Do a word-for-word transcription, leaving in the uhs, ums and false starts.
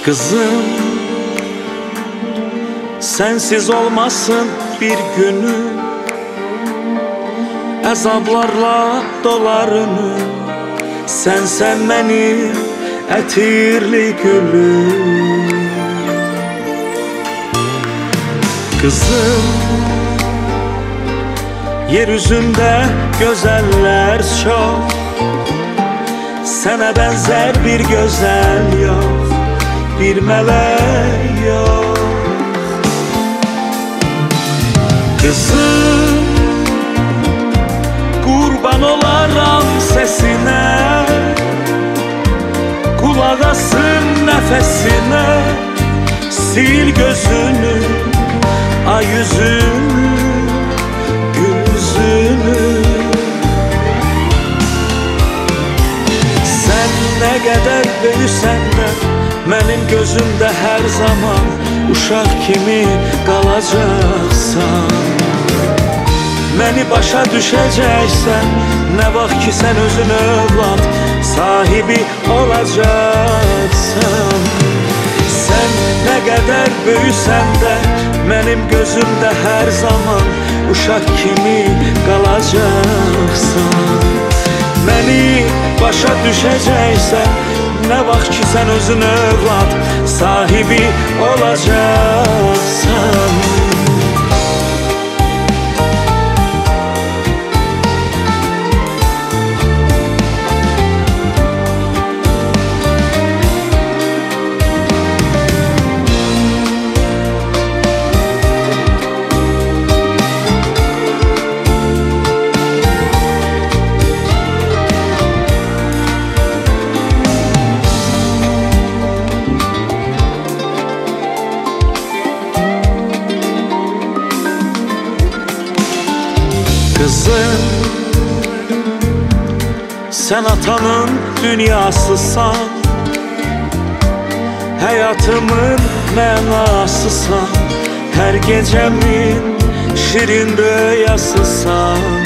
Kızım, sensiz olmasın bir günü, əzablarla dolarını. Sənsən mənim ətirli gülüm. Kızım, yeryüzündə gözəllər çox, sənə bənzər bir gözəl yox, bir mələk yox. Kızım, qurban olaram səsinə, qulaq asın nəfəsinə. Sil gözünü, ay yüzünü, gül yüzünü. Sən nə qədər böyüsən də mənim gözümdə hər zaman uşaq kimi qalacaqsan. Məni başa düşəcəksən, nə vaxt ki sən özün övlad sahibi olacaqsan. Sən nə qədər böyüsən də mənim gözümdə hər zaman uşaq kimi qalacaqsan. Məni başa düşəcəksən, nə vaxt ki sən özün övlad sahibi olacaqsan. Kızım, sen atanın dünyasısan, hayatımın mənasısan, her gecemin şirin rüyasısan.